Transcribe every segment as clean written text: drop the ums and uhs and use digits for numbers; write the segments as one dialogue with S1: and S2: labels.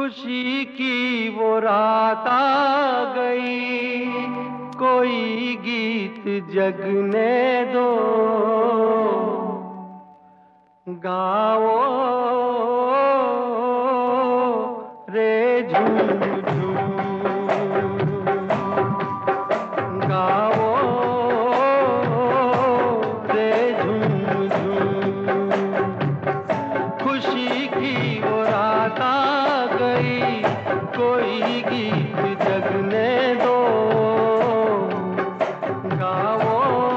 S1: खुशी की वो रात आ गई, कोई गीत जगने दो, गाओ रे झूम झूम, गाओ रे झूम झूम। खुशी की वो रात आ गई, कोई गीत जगने दो, गाओ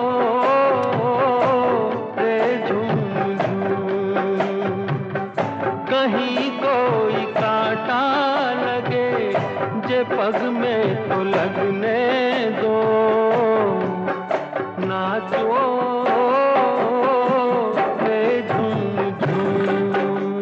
S1: रे झूम झूम। कहीं कोई कांटा लगे जे पग में तो लगने दो, नाचो रे झूम झूम।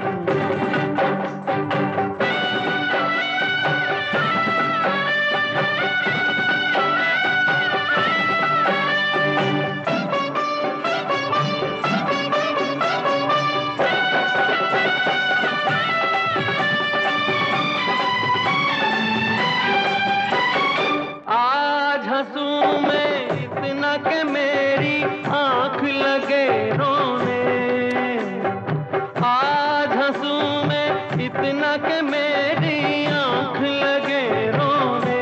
S1: आज हंसूं मैं इतना कि मेरी आंख लगे रोने, आज हंसूं मैं इतना कि मेरी आंख लगे रोने।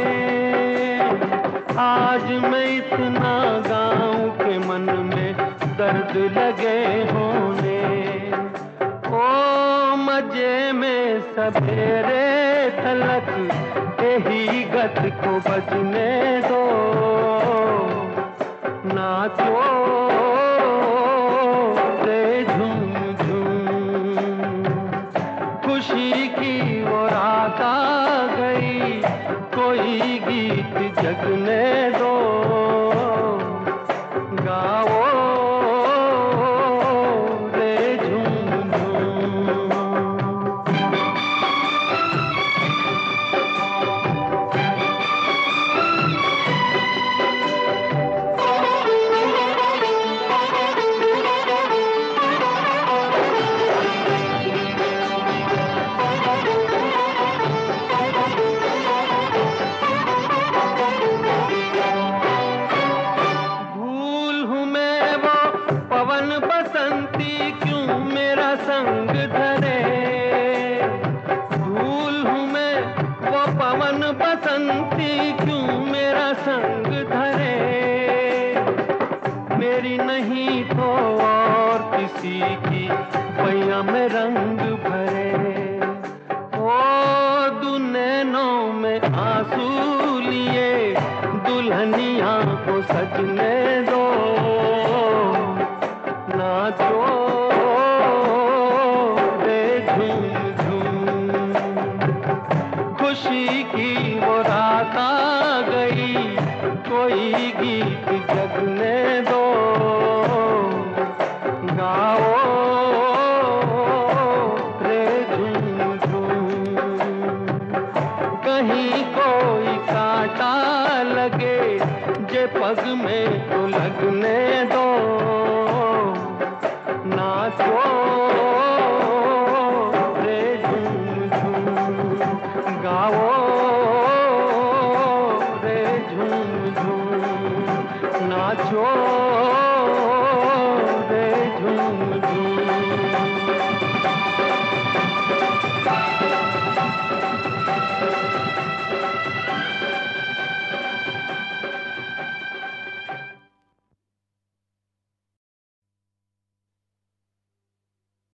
S1: आज मैं इतना गाऊं कि मन में दर्द लगे होने। ओ मजे में सवेरे तलक यही गत को बजने दो, नाचो रे झूम झूम। खुशी की वो रात आ गई, कोई गीत जगने दो, गाओ रे झूम झूम। पवन बसंती क्यों मेरा संग धरे, भूल हूँ मैं वो पवन बसंती क्यों मेरा संग धरे। मेरी नहीं तो और किसी की पैया में रंग भरे। ओ दुनैनों में आंसू लिए दुल्हनिया को सजने दो, नाचो रे झूम झूम। खुशी की वो रात आ गई, कोई गीत जगने दो, गाओ रे झूम झूम। कहीं कोई कांटा लगे जे पग में तो लगने दो, नाचो रे झूम झूम, गाओ रे झूम झूम, नाचो।